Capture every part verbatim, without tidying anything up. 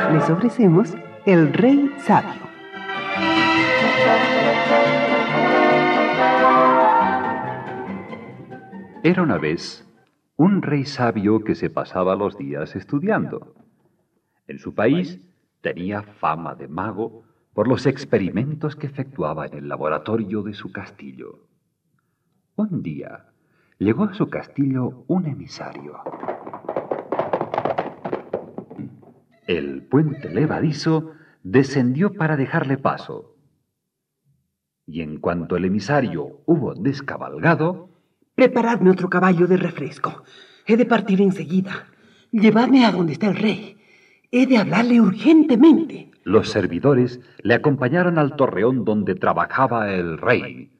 les ofrecemos El Rey Sabio. Era una vez un rey sabio que se pasaba los días estudiando. En su país tenía fama de mago por los experimentos que efectuaba en el laboratorio de su castillo. Un día llegó a su castillo un emisario. El puente levadizo descendió para dejarle paso. Y en cuanto el emisario hubo descabalgado... Preparadme otro caballo de refresco. He de partir enseguida. Llevadme a donde está el rey. He de hablarle urgentemente. Los servidores le acompañaron al torreón donde trabajaba el rey.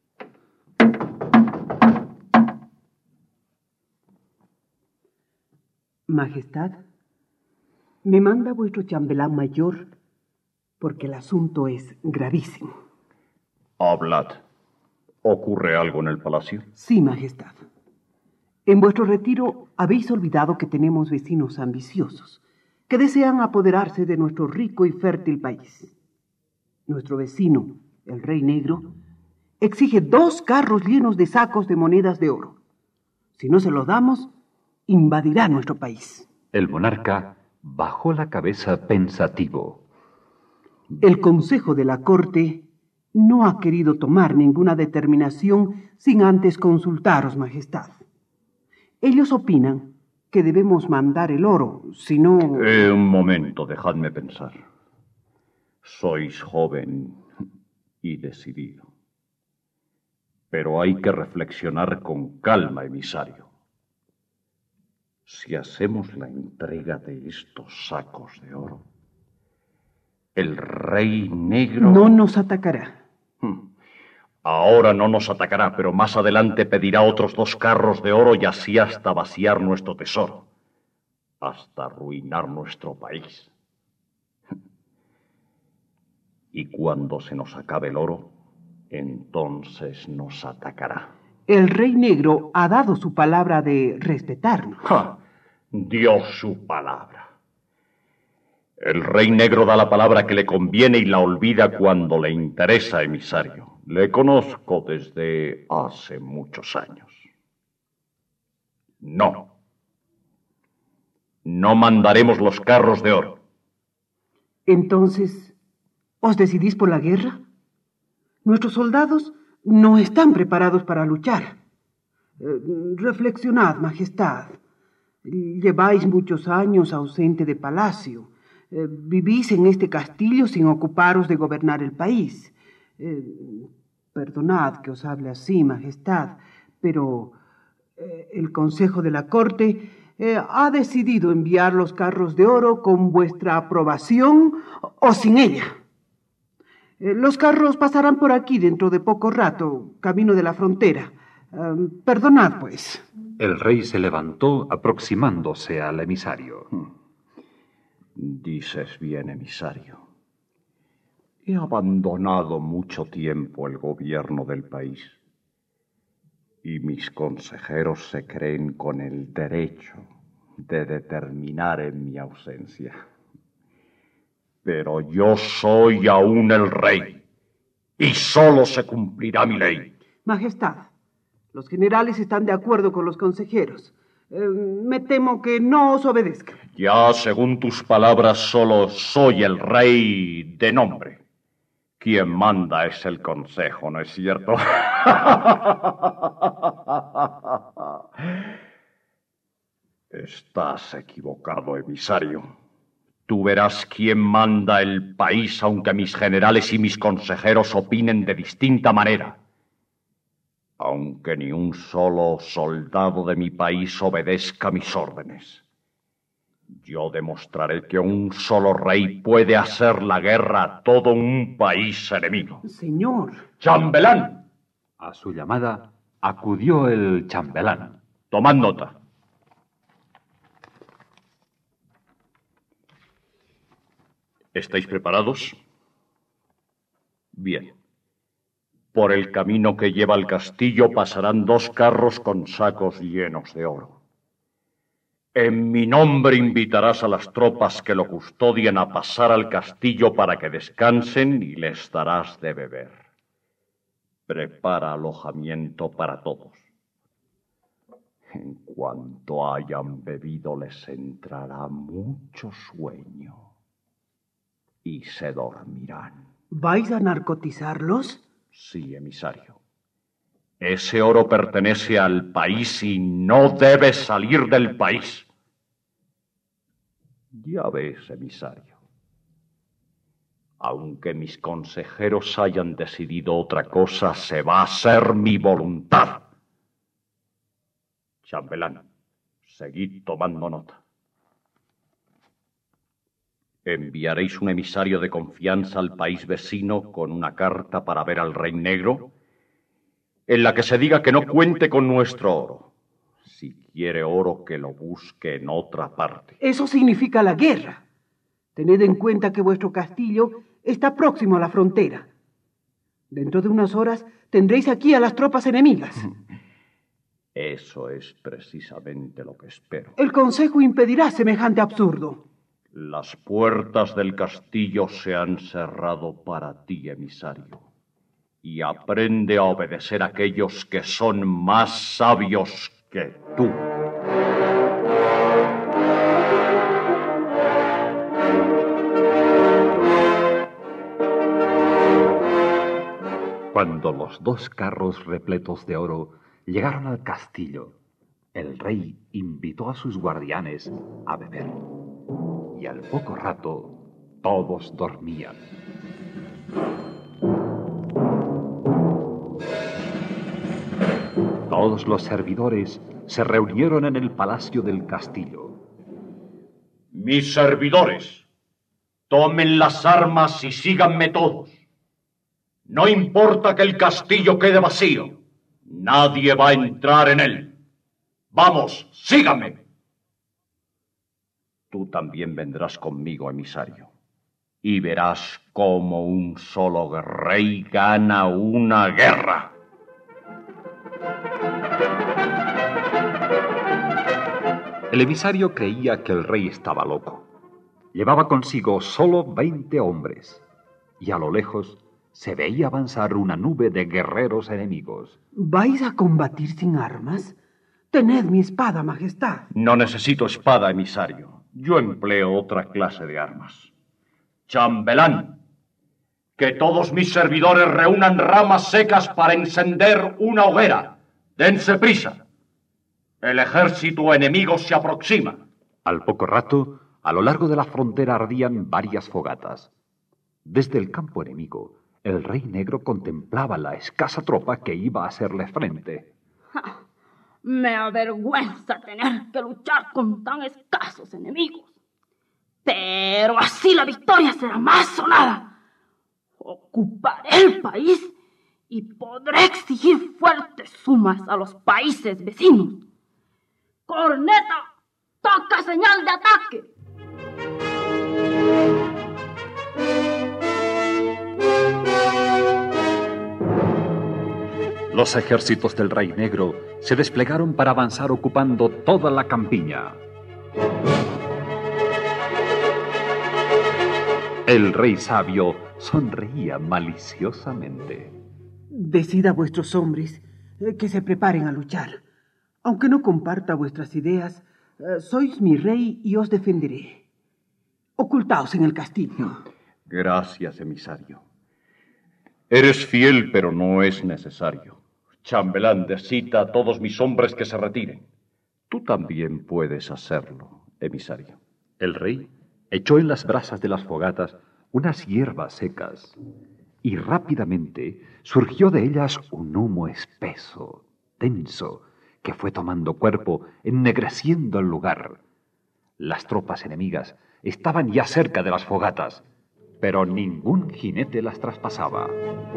Majestad, me manda vuestro chambelán mayor porque el asunto es gravísimo. Hablad. ¿Ocurre algo en el palacio? Sí, Majestad. En vuestro retiro habéis olvidado que tenemos vecinos ambiciosos que desean apoderarse de nuestro rico y fértil país. Nuestro vecino, el Rey Negro, exige dos carros llenos de sacos de monedas de oro. Si no se los damos, invadirá nuestro país. El monarca bajó la cabeza pensativo. El Consejo de la Corte no ha querido tomar ninguna determinación sin antes consultaros, Majestad. Ellos opinan que debemos mandar el oro, si no... Eh, un momento, dejadme pensar. Sois joven y decidido. Pero hay que reflexionar con calma, emisario. Si hacemos la entrega de estos sacos de oro, el Rey Negro... No nos atacará. Ahora no nos atacará, pero más adelante pedirá otros dos carros de oro y así hasta vaciar nuestro tesoro, hasta arruinar nuestro país. Y cuando se nos acabe el oro, entonces nos atacará. El Rey Negro ha dado su palabra de respetarnos. ¡Ja! Dio su palabra. El Rey Negro da la palabra que le conviene y la olvida cuando le interesa, emisario. Le conozco desde hace muchos años. No. No mandaremos los carros de oro. Entonces, ¿os decidís por la guerra? Nuestros soldados no están preparados para luchar. Eh, reflexionad, Majestad. Lleváis muchos años ausente de palacio. Eh, vivís en este castillo sin ocuparos de gobernar el país. Eh, perdonad que os hable así, Majestad, pero eh, el Consejo de la Corte eh, ha decidido enviar los carros de oro con vuestra aprobación o sin ella. Eh, los carros pasarán por aquí dentro de poco rato, camino de la frontera. Eh, perdonad, pues. El rey se levantó aproximándose al emisario. Dices bien, emisario. He abandonado mucho tiempo el gobierno del país y mis consejeros se creen con el derecho de determinar en mi ausencia. Pero yo soy aún el rey y solo se cumplirá mi ley. Majestad, los generales están de acuerdo con los consejeros. Eh, me temo que no os obedezca. Ya, según tus palabras, solo soy el rey de nombre. Quien manda es el consejo, ¿no es cierto? Estás equivocado, emisario. Tú verás quién manda el país, aunque mis generales y mis consejeros opinen de distinta manera. Aunque ni un solo soldado de mi país obedezca mis órdenes. Yo demostraré que un solo rey puede hacer la guerra a todo un país enemigo. Señor. ¡Chambelán! A su llamada acudió el chambelán. Tomad nota. ¿Estáis preparados? Bien. Por el camino que lleva al castillo pasarán dos carros con sacos llenos de oro. En mi nombre invitarás a las tropas que lo custodian a pasar al castillo para que descansen y les darás de beber. Prepara alojamiento para todos. En cuanto hayan bebido les entrará mucho sueño y se dormirán. ¿Vais a narcotizarlos? Sí, emisario. Ese oro pertenece al país y no debe salir del país. Ya ves, emisario. Aunque mis consejeros hayan decidido otra cosa, se va a hacer mi voluntad. Chambelán, seguid tomando nota. Enviaréis un emisario de confianza al país vecino con una carta para ver al Rey Negro, en la que se diga que no cuente con nuestro oro. Si quiere oro, que lo busque en otra parte. Eso significa la guerra. Tened en cuenta que vuestro castillo está próximo a la frontera. Dentro de unas horas tendréis aquí a las tropas enemigas. Eso es precisamente lo que espero. El Consejo impedirá semejante absurdo. Las puertas del castillo se han cerrado para ti, emisario. Y aprende a obedecer a aquellos que son más sabios que tú. Cuando los dos carros repletos de oro llegaron al castillo, el rey invitó a sus guardianes a beber. Y al poco rato, todos dormían. Todos los servidores se reunieron en el palacio del castillo. Mis servidores, tomen las armas y síganme todos. No importa que el castillo quede vacío, nadie va a entrar en él. Vamos, síganme. Tú también vendrás conmigo, emisario, y verás cómo un solo rey gana una guerra. El emisario creía que el rey estaba loco. Llevaba consigo solo veinte hombres, y a lo lejos se veía avanzar una nube de guerreros enemigos. ¿Vais a combatir sin armas? Tened mi espada, majestad. No necesito espada, emisario. Yo empleo otra clase de armas. Chambelán, que todos mis servidores reúnan ramas secas para encender una hoguera. Dense prisa. El ejército enemigo se aproxima. Al poco rato, a lo largo de la frontera ardían varias fogatas. Desde el campo enemigo, el Rey Negro contemplaba la escasa tropa que iba a hacerle frente. Ja, me avergüenza tener que luchar con tan escasos enemigos. Pero así la victoria será más sonada. Ocuparé el país y podré exigir fuertes sumas a los países vecinos. ¡Corneta! ¡Toca señal de ataque! Los ejércitos del Rey Negro se desplegaron para avanzar ocupando toda la campiña. El Rey Sabio sonreía maliciosamente. Decid a vuestros hombres eh, que se preparen a luchar. Aunque no comparta vuestras ideas, eh, sois mi rey y os defenderé. Ocultaos en el castillo. Gracias, emisario. Eres fiel, pero no es necesario. Chambelán, decita a todos mis hombres que se retiren. Tú también puedes hacerlo, emisario. El rey echó en las brasas de las fogatas unas hierbas secas y rápidamente surgió de ellas un humo espeso, denso, que fue tomando cuerpo, ennegreciendo el lugar. Las tropas enemigas estaban ya cerca de las fogatas, pero ningún jinete las traspasaba.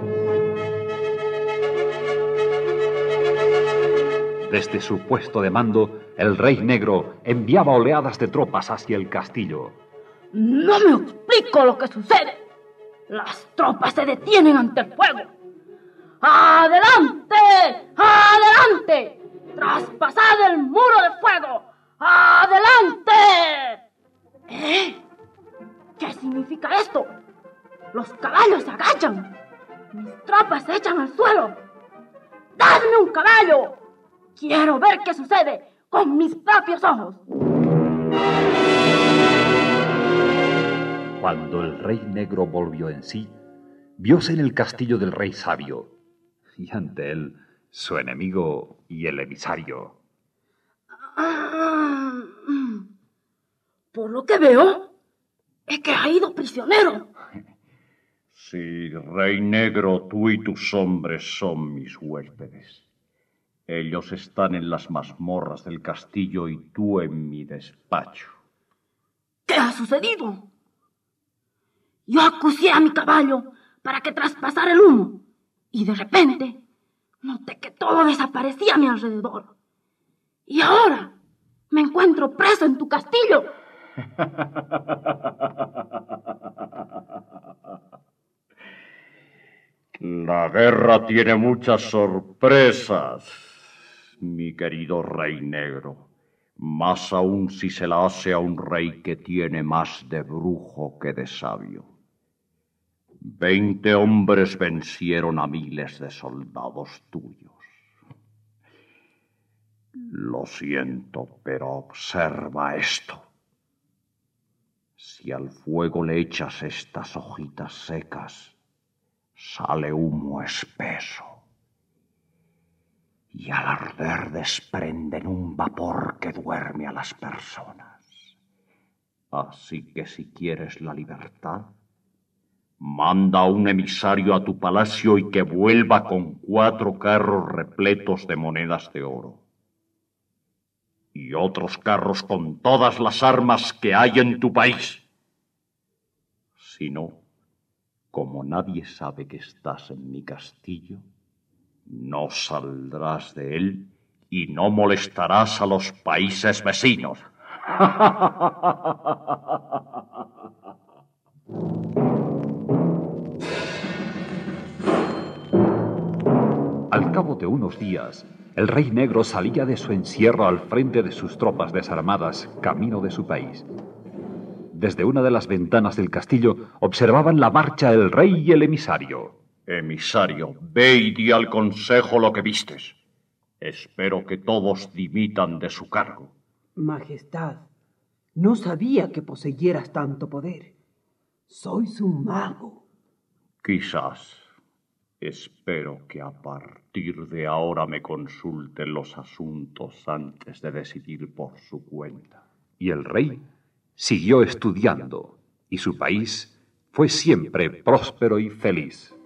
Desde su puesto de mando, el Rey Negro enviaba oleadas de tropas hacia el castillo. No me explico lo que sucede. Las tropas se detienen ante el fuego. ¡Adelante! ¡Adelante! ¡Traspasad el muro de fuego! ¡Adelante! ¿Eh? ¿Qué significa esto? Los caballos se agachan. Mis tropas se echan al suelo. ¡Dadme un caballo! Quiero ver qué sucede con mis propios ojos. Cuando el rey negro volvió en sí, vióse en el castillo del rey sabio, y ante él su enemigo y el emisario. Ah, por lo que veo, es que ha ido prisionero. Sí, rey negro, tú y tus hombres son mis huéspedes. Ellos están en las mazmorras del castillo y tú en mi despacho. ¿Qué ha sucedido? Yo acusé a mi caballo para que traspasara el humo y de repente noté que todo desaparecía a mi alrededor. Y ahora me encuentro preso en tu castillo. La guerra tiene muchas sorpresas, mi querido rey negro. Más aún si se la hace a un rey que tiene más de brujo que de sabio. Veinte hombres vencieron a miles de soldados tuyos. Lo siento, pero observa esto. Si al fuego le echas estas hojitas secas, sale humo espeso. Y al arder desprenden un vapor que duerme a las personas. Así que si quieres la libertad, manda a un emisario a tu palacio y que vuelva con cuatro carros repletos de monedas de oro. Y otros carros con todas las armas que hay en tu país. Si no, como nadie sabe que estás en mi castillo, no saldrás de él y no molestarás a los países vecinos. Al cabo de unos días, el rey negro salía de su encierro al frente de sus tropas desarmadas, camino de su país. Desde una de las ventanas del castillo observaban la marcha el rey y el emisario. Emisario, ve y di al consejo lo que vistes. Espero que todos dimitan de su cargo. Majestad, no sabía que poseyeras tanto poder. Sois un mago. Quizás. Espero que a partir de ahora me consulten los asuntos antes de decidir por su cuenta. Y el rey siguió estudiando, y su país fue siempre próspero y feliz.